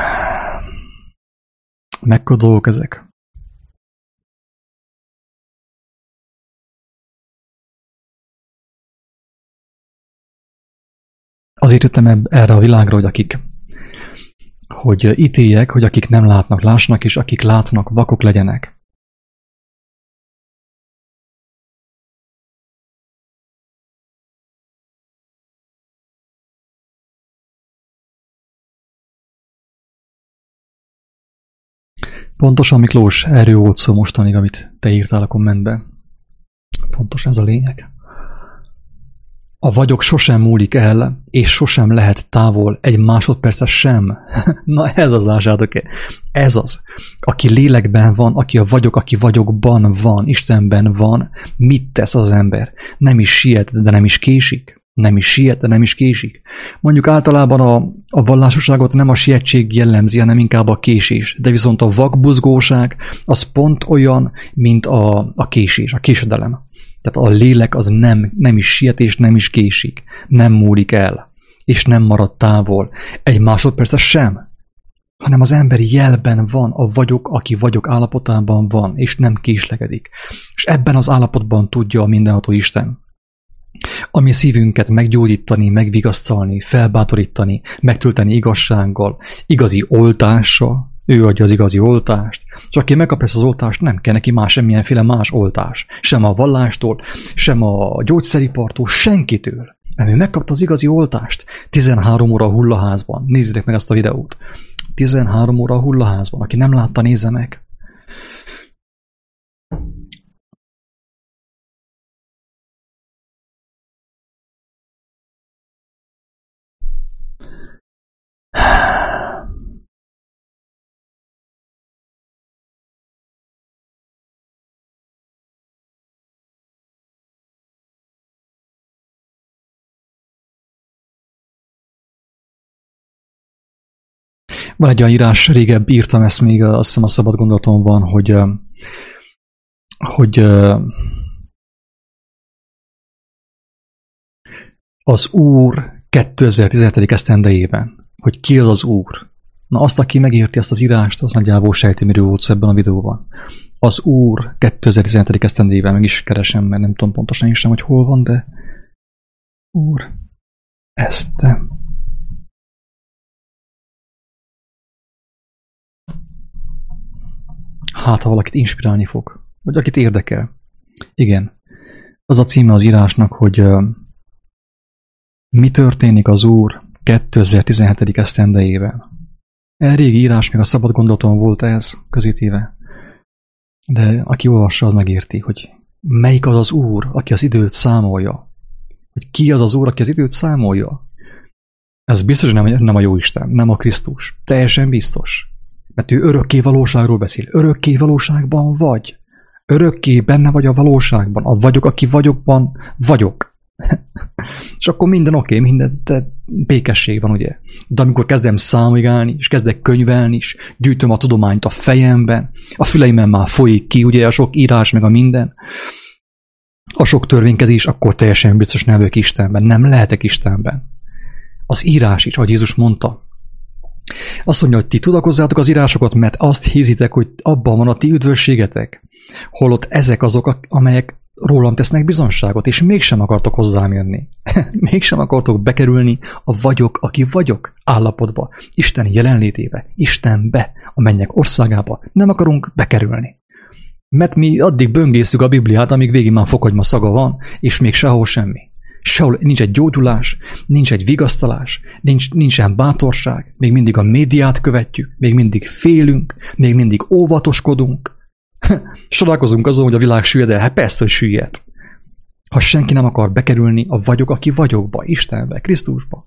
mekkora dolgok ezek. Azért jöttem erre a világra, hogy akik, hogy ítéljek, hogy akik nem látnak, lássanak, és akik látnak, vakok legyenek. Pontosan, Miklós, erről volt szó mostanig, amit te írtál a kommentbe. Pontosan ez a lényeg. A vagyok sosem múlik el, és sosem lehet távol egy másodpercet sem. Na ez az, lássátok-e? Ez az. Aki lélekben van, aki a vagyok, aki vagyokban van, Istenben van, mit tesz az ember? Nem is siet, de nem is késik. Nem is siet, de nem is késik. Mondjuk általában a, a vallásosságot nem a sietség jellemzi, hanem inkább a késés. De viszont a vakbuzgóság az pont olyan, mint a, a késés, a késedelem. Tehát a lélek az nem, nem is siet és nem is késik. Nem múlik el. És nem marad távol. Egy másodpercet sem. Hanem az emberi jelben van, a vagyok, aki vagyok állapotában van, és nem késlekedik. És ebben az állapotban tudja a mindenható Isten. Ami szívünket meggyógyítani, megvigasztalni, felbátorítani, megtölteni igazsággal, igazi oltással, ő adja az igazi oltást, és aki megkapja ezt az oltást, nem kell neki más semmilyenféle más oltás. Sem a vallástól, sem a gyógyszeripartól, senkitől. Mert ő megkapta az igazi oltást. tizenhárom óra a hullaházban. Nézzétek meg azt a videót. tizenhárom óra a hullaházban. Aki nem látta, nézze meg. Van egy olyan írás, régebb írtam ezt még, azt hiszem a szabad gondolatomban, hogy, hogy az Úr kétezer-tizenhetedik esztendejében, hogy ki az az Úr. Na azt, aki megérti azt az írást, az nagyjából sejti, miről volt szó ebben a videóban. Az Úr kétezer-tizenhetedik esztendejében, meg is keresem, mert nem tudom pontosan is sem, hogy hol van, de Úr eszte. Hát, ha valakit inspirálni fog, vagy akit érdekel. Igen. Az a címe az írásnak, hogy uh, mi történik az Úr kétezer-tizenhetedik esztendejében. El régi írás, még a szabad gondolaton volt ez közétéve. De aki olvassa, az megérti, hogy melyik az az Úr, aki az időt számolja. Hogy ki az az Úr, aki az időt számolja. Ez biztos, hogy nem, nem a Jóisten, nem a Krisztus. Teljesen biztos. Mert ő örökké valóságról beszél. Örökké valóságban vagy. Örökké benne vagy a valóságban. A vagyok, aki vagyokban vagyok. És akkor minden oké, okay, minden békesség van, ugye. De amikor kezdem számolni, és kezdek könyvelni, és gyűjtöm a tudományt a fejemben, a füleimen már folyik ki, ugye, a sok írás, meg a minden, a sok törvénykezés, akkor teljesen biztos nem vagyok Istenben. Nem lehetek Istenben. Az írás is, ahogy Jézus mondta, azt mondja, hogy ti tudakozzátok az írásokat, mert azt hiszitek, hogy abban van a ti üdvösségetek, holott ezek azok, amelyek rólam tesznek bizonságot, és mégsem akartok hozzám jönni. Mégsem akartok bekerülni a vagyok, aki vagyok állapotba, Isten jelenlétébe, Istenbe, a mennyek országába. Nem akarunk bekerülni. Mert mi addig böngészünk a Bibliát, amíg végig már fokhagymá szaga van, és még sehol semmi. Sehol nincs egy gyógyulás, nincs egy vigasztalás, nincs, nincsen bátorság, még mindig a médiát követjük, még mindig félünk, még mindig óvatoskodunk. Sodálkozunk azon, hogy a világ süllyed el. Hát persze, hogy süllyed. Ha senki nem akar bekerülni a vagyok, aki vagyokba, Istenbe, Krisztusba.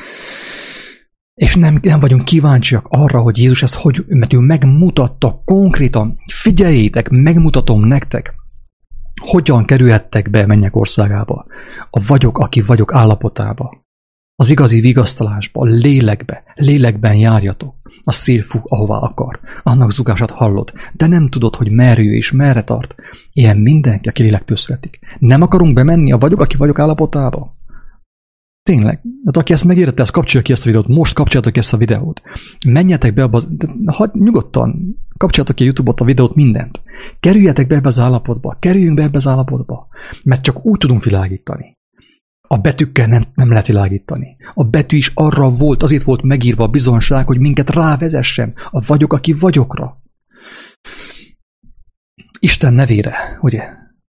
És nem, nem vagyunk kíváncsiak arra, hogy Jézus ezt hogy, mert ő megmutatta konkrétan, figyeljétek, megmutatom nektek, hogyan kerülhettek be mennyek országába. A vagyok, aki vagyok állapotába. Az igazi vigasztalásba, a lélekbe, lélekben járjatok. A szél fúj, ahová akar. Annak zugását hallod, de nem tudod, hogy merre jö és merre tart. Ilyen mindenki, aki lélektől születik. Nem akarunk bemenni a vagyok, aki vagyok állapotába? Tényleg. Hát aki ezt megérette, ezt kapcsolja ki ezt a videót. Most kapcsoljátok ezt a videót. Menjetek be abba, ha, nyugodtan kapcsoljátok ki a YouTube-ot, a videót, mindent. Kerüljetek be ebbe az állapotba. Kerüljünk be ebbe az állapotba. Mert csak úgy tudunk világítani. A betűkkel nem, nem lehet világítani. A betű is arra volt, azért volt megírva a bizonság, hogy minket rávezessen a vagyok, aki vagyokra. Isten nevére, ugye?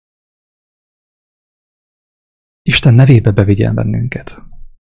Isten nevébe bevigyen bennünket.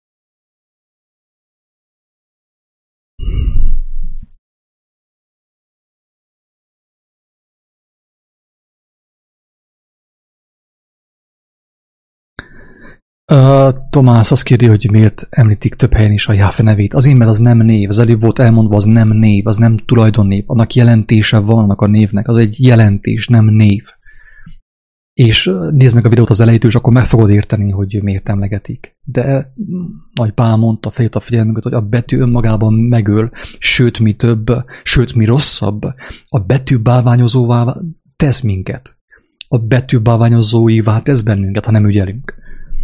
Uh, Tomás azt kérdi, hogy miért említik több helyen is a Jáhve nevét. Azért, mert az nem név. Az előbb volt elmondva, az nem név, az nem tulajdonnév. Annak jelentése van annak a névnek. Az egy jelentés, nem név. És nézd meg a videót az elejétől, és akkor meg fogod érteni, hogy miért emlegetik. De nagy Pál mondta, feljött a figyelmünket, hogy a betű önmagában megöl, sőt mi több, sőt mi rosszabb. A betű bálványozóvá tesz minket. A betű bálványozóivá tesz bennünket, ha nem ügyelünk.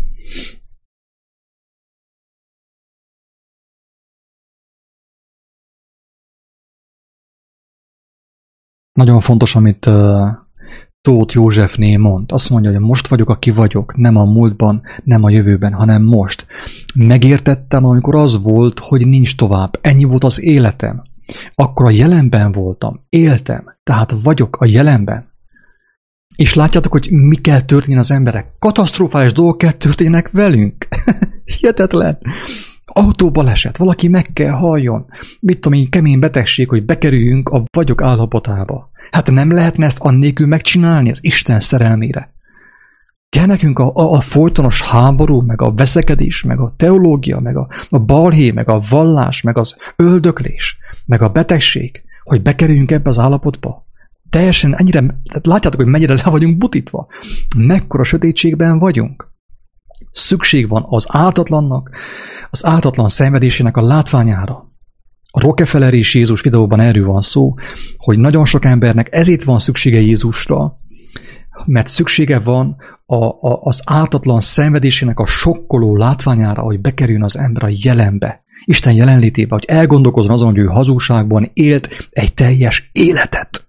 Nagyon fontos, amit uh, Tóth Józsefné mond. Azt mondja, hogy most vagyok, aki vagyok, nem a múltban, nem a jövőben, hanem most. Megértettem, amikor az volt, hogy nincs tovább. Ennyi volt az életem. Akkor a jelenben voltam, éltem, tehát vagyok a jelenben. És látjátok, hogy mi kell történni az emberek. Katasztrofális dolgok kell történnek velünk. Hihetetlen. Autóbaleset, valaki meg kell halljon. Mit tudom én, kemény betegség, hogy bekerüljünk a vagyok állapotába. Hát nem lehetne ezt annélkül megcsinálni, az Isten szerelmére. Kell nekünk a, a, a folytonos háború, meg a veszekedés, meg a teológia, meg a, a balhé, meg a vallás, meg az öldöklés, meg a betegség, hogy bekerüljünk ebbe az állapotba. Teljesen ennyire, látjátok, hogy mennyire le vagyunk butítva. Mekkora sötétségben vagyunk. Szükség van az ártatlannak, az ártatlan szenvedésének a látványára. A Rockefeller és Jézus videóban erről van szó, hogy nagyon sok embernek ezért van szüksége Jézusra, mert szüksége van a, a, az ártatlan szenvedésének a sokkoló látványára, hogy bekerüljön az ember a jelenbe, Isten jelenlétébe, hogy elgondolkozzon azon, hogy ő hazugságban élt egy teljes életet.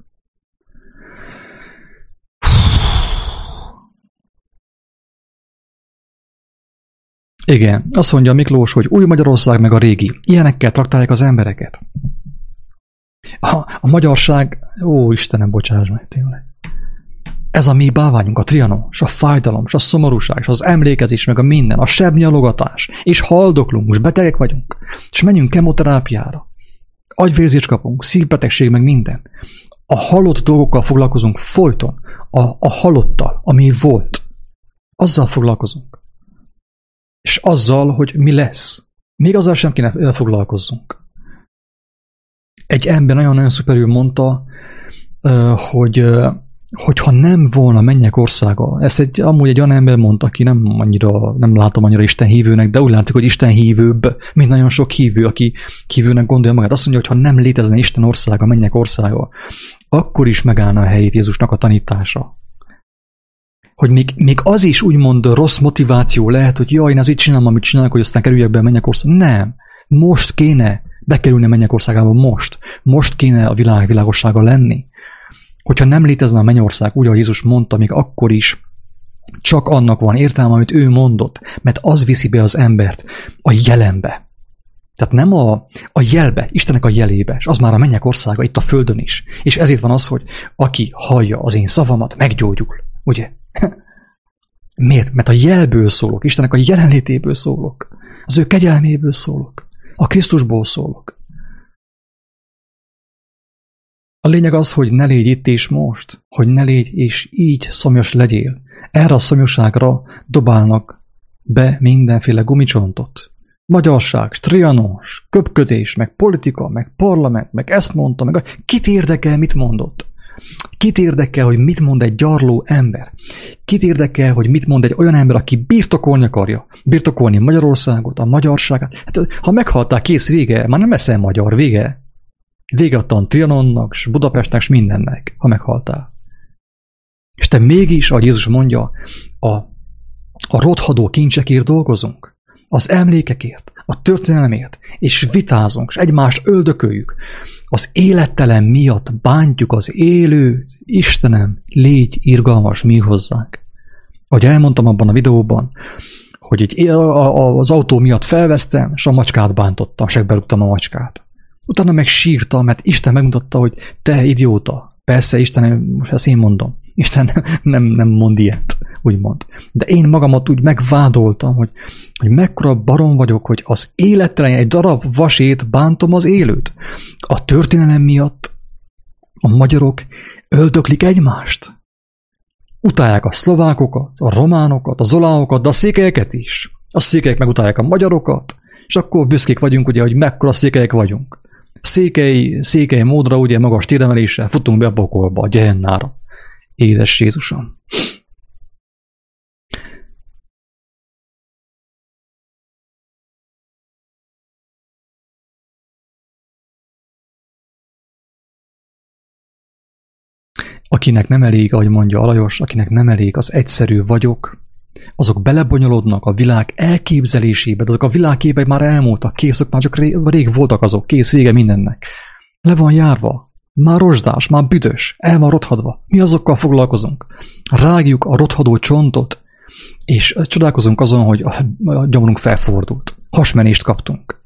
Igen, azt mondja Miklós, hogy új Magyarország meg a régi. Ilyenekkel traktálják az embereket. A, a magyarság, ó Istenem, bocsáss meg, tényleg. Ez a mi báványunk, a Trianon, és a fájdalom, és a szomorúság, és az emlékezés, meg a minden, a sebnyalogatás, és haldoklunk, és betegek vagyunk, és menjünk kemoterápiára. Agyvérzést kapunk, szívbetegség, meg minden. A halott dolgokkal foglalkozunk folyton, a, a halottal, ami volt. Azzal foglalkozunk. És azzal, hogy mi lesz. Még azzal sem kéne foglalkozzunk. Egy ember nagyon-nagyon szuperül mondta, hogy hogyha nem volna mennyek országa, ezt egy, amúgy egy olyan ember mondta, aki nem annyira, nem látom annyira Isten hívőnek, de úgy látszik, hogy Isten hívőbb, mint nagyon sok hívő, aki hívőnek gondolja magát. Azt mondja, hogy ha nem létezne Isten országa, mennyek országa, akkor is megállna a helyét Jézusnak a tanítása. Hogy még, még az is úgymond rossz motiváció lehet, hogy jaj, én azért csinálom, amit csinálok, hogy aztán kerüljek be a mennyek országa. Nem. Most kéne bekerülni a mennyek országába, most. Most kéne a világ világossága lenni. Hogyha nem létezne a mennyország, úgy, ahogy Jézus mondta, még akkor is csak annak van értelme, amit ő mondott, mert az viszi be az embert a jelenbe. Tehát nem a, a jelbe, Istennek a jelébe, és az már a mennyek országa itt a földön is. És ezért van az, hogy aki hallja az én szavamat, meggyógyul. Ugye? Miért? Mert a jelből szólok, Istennek a jelenlétéből szólok, az ő kegyelméből szólok, a Krisztusból szólok. A lényeg az, hogy ne légy itt és most, hogy ne légy és így szomjas legyél. Erre a szomjúságra dobálnak be mindenféle gumicsontot. Magyarság, strianons, köpködés, meg politika, meg parlament, meg ezt mondta, meg a... Kit érdekel, mit mondott? Kit érdekel, hogy mit mond egy gyarló ember? Kit érdekel, hogy mit mond egy olyan ember, aki birtokolni akarja? Birtokolni Magyarországot, a magyarságát? Hát, ha meghaltál, kész, vége, már nem leszel magyar, vége. Vége a Trianonnak, s Budapestnek, s mindennek, ha meghaltál. És te mégis, ahogy Jézus mondja, a, a rothadó kincsekért dolgozunk, az emlékekért, a történelemért, és vitázunk, és egymást öldököljük. Az élettelen miatt bántjuk az élőt. Istenem, légy irgalmas mi hozzánk. Ahogy elmondtam abban a videóban, hogy egy, az autó miatt felvesztem, és a macskát bántottam, segberúgtam a macskát. Utána meg sírtam, mert Isten megmutatta, hogy te idióta. Persze, Isten, most ezt én mondom. Isten nem, nem mond ilyet, úgymond. De én magamat úgy megvádoltam, hogy, hogy mekkora barom vagyok, hogy az élettelen egy darab vasét bántom az élőt. A történelem miatt a magyarok öldöklik egymást. Utálják a szlovákokat, a románokat, a zoláokat, de a székelyeket is. A székelyek megutálják a magyarokat, és akkor büszkék vagyunk, ugye, hogy mekkora székelyek vagyunk. Székely, székely módra, ugye magas téremeléssel futunk be a pokolba, a Gehennára. Édes Jézusom! Akinek nem elég, ahogy mondja Alajos, akinek nem elég az egyszerű vagyok, azok belebonyolodnak a világ elképzelésébe, de azok a világképek már elmúltak, készök, már csak rég, rég voltak azok, kész, vége mindennek. Le van járva, már rozsdás, már büdös, el van rothadva. Mi azokkal foglalkozunk? Rágjuk a rothadó csontot, és csodálkozunk azon, hogy a gyomrunk felfordult. Hasmenést kaptunk.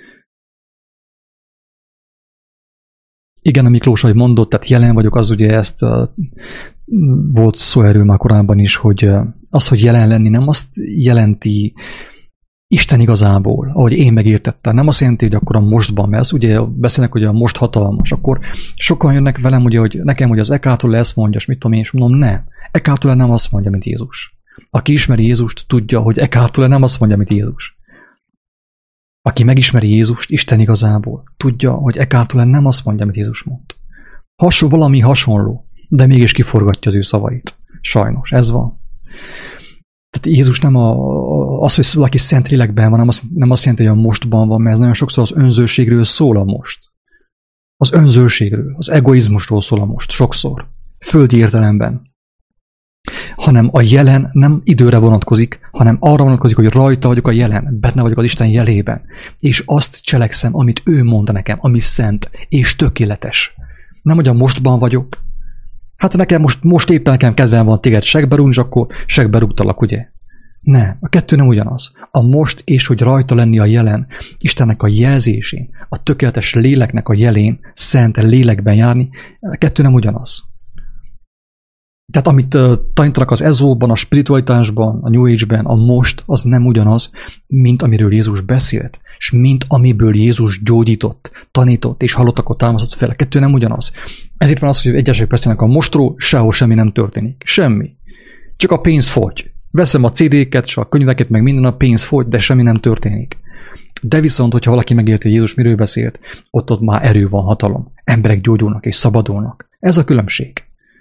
Igen, a Miklós, ahogy mondott, tehát jelen vagyok, az ugye ezt uh, volt szó erről már korábban is, hogy uh, az, hogy jelen lenni, nem azt jelenti Isten igazából, ahogy én megértettem. Nem azt jelenti, hogy akkor a mostban, mert az ugye beszélnek, hogy a most hatalmas, akkor sokan jönnek velem, ugye, hogy nekem, hogy az Eckhart Tolle ezt mondja, és mit tudom én, és mondom, nem. Eckhart Tolle nem azt mondja, mint Jézus. Aki ismeri Jézust, tudja, hogy Eckhart Tolle nem azt mondja, mint Jézus. Aki megismeri Jézust, Isten igazából, tudja, hogy Eckhart Tolle nem azt mondja, amit Jézus mond. Hasonló, valami hasonló, de mégis kiforgatja az ő szavait. Sajnos, ez van. Tehát Jézus nem a, az, hogy valaki szent lélekben van, nem azt, nem azt jelenti, hogy a mostban van, mert ez nagyon sokszor az önzőségről szól a most. Az önzőségről, az egoizmusról szól a most, sokszor. Földi értelemben. Hanem a jelen nem időre vonatkozik, hanem arra vonatkozik, hogy rajta vagyok a jelen, benne vagyok az Isten jelében, és azt cselekszem, amit ő mond nekem, ami szent és tökéletes. Nem, hogy a mostban vagyok. Hát nekem most, most éppen nekem kedvem van téged segbe rúgni, és akkor segbe rúgtalak, ugye? Nem, a kettő nem ugyanaz. A most és hogy rajta lenni a jelen, Istennek a jelzésén, a tökéletes léleknek a jelén, szent lélekben járni, a kettő nem ugyanaz. Tehát amit uh, tanítanak az ezóban, a spiritualitásban, a New Age-ben, a most, az nem ugyanaz, mint amiről Jézus beszélt, és mint amiből Jézus gyógyított, tanított, és halottakot támasztott fel. A kettő nem ugyanaz. Ezért van az, hogy egyesek beszélnek a mostról, sehol semmi nem történik. Semmi. Csak a pénz fogy. Veszem a cé dé-ket, és a könyveket, meg minden, a pénz fogy, de semmi nem történik. De viszont, hogyha valaki megérti, hogy Jézus miről beszélt, ott ott már erő van, hatalom. Emberek gyógyulnak és szabadulnak. Ez a különbség.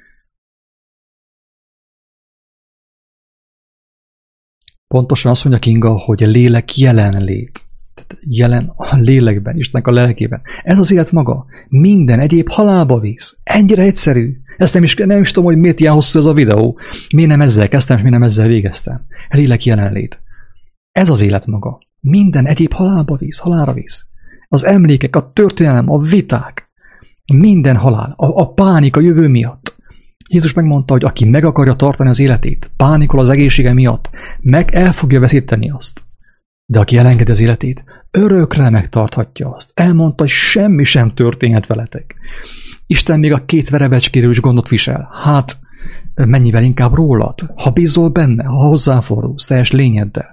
Pontosan azt mondja Kinga, hogy a lélek jelenlét. Tehát jelen a lélekben, Istennek a lelkében. Ez az élet maga. Minden egyéb halálba visz. Ennyire egyszerű. Ezt nem is, nem is tudom, hogy miért ilyen hosszú ez a videó. Miért nem ezzel kezdtem, és miért nem ezzel végeztem. A lélek jelenlét. Ez az élet maga. Minden egyéb halálba visz, halálra visz. Az emlékek, a történelem, a viták. Minden halál. A, a pánik a jövő miatt. Jézus megmondta, hogy aki meg akarja tartani az életét, pánikol az egészsége miatt, meg el fogja veszíteni azt. De aki elengedi az életét, örökre megtarthatja azt. Elmondta, hogy semmi sem történhet veletek. Isten még a két verebecskéről is gondot visel. Hát, mennyivel inkább rólad, ha bízol benne, ha hozzáfordulsz teljes lényeddel.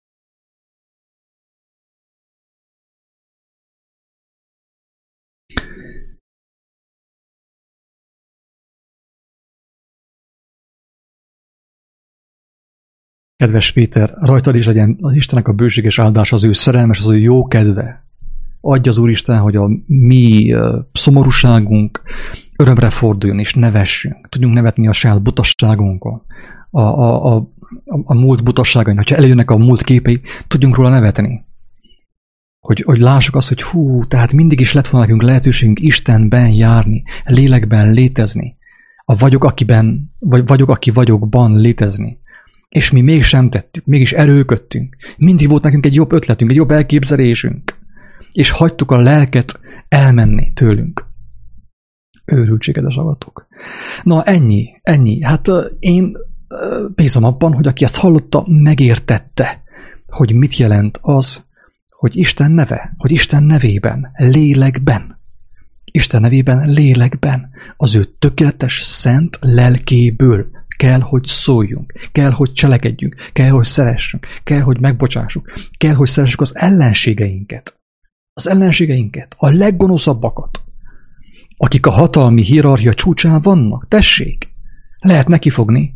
Kedves Péter, rajtad is legyen az Istennek a bőséges áldás, az ő szerelmes, az ő jó kedve. Adja az Úristen, hogy a mi szomorúságunk örömre forduljon, és nevessünk. Tudjunk nevetni a saját butasságunkon, a, a, a, a múlt butasságain. Hogyha előjönnek a múlt képei, tudjunk róla nevetni. Hogy, hogy lássuk azt, hogy hú, tehát mindig is lett volna nekünk lehetőségünk Istenben járni, lélekben létezni. A vagyok, akiben, vagy vagyok, aki vagyokban létezni. És mi mégsem tettük, mégis erőködtünk. Mindig volt nekünk egy jobb ötletünk, egy jobb elképzelésünk. És hagytuk a lelket elmenni tőlünk. Őrültségedes avatok. Na ennyi, ennyi. Hát én bízom abban, hogy aki ezt hallotta, megértette, hogy mit jelent az, hogy Isten neve, hogy Isten nevében, lélekben. Isten nevében, lélekben. Az ő tökéletes, szent lelkéből kell, hogy szóljunk, kell, hogy cselekedjünk, kell, hogy szeressünk, kell, hogy megbocsássuk, kell, hogy szeressük az ellenségeinket. Az ellenségeinket, a leggonoszabbakat, akik a hatalmi hierarchia csúcsán vannak. Tessék, lehet nekifogni.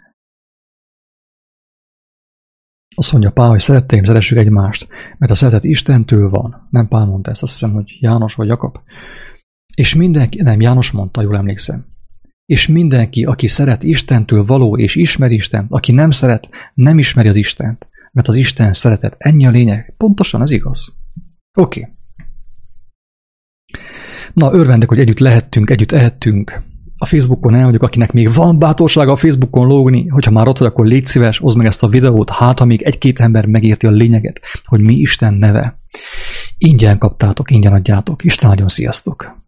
Azt mondja Pál, hogy szeretteim, szeressük egymást, mert a szeretet Istentől van. Nem Pál mondta ezt, azt hiszem, hogy János vagy Jakab. És mindenki, nem, János mondta, jól emlékszem. És mindenki, aki szeret Istentől való és ismeri Istent, aki nem szeret, nem ismeri az Istent, mert az Isten szeretet. Ennyi a lényeg. Pontosan, ez igaz. Oké. Okay. Na, örvendek, hogy együtt lehettünk, együtt ehettünk. A Facebookon el vagyok, akinek még van bátorsága a Facebookon lógni, hogyha már ott vagy, akkor légy szíves, oszd meg ezt a videót, hát ha még egy-két ember megérti a lényeget, hogy mi Isten neve. Ingyen kaptátok, ingyen adjátok. Isten nagyon, sziasztok!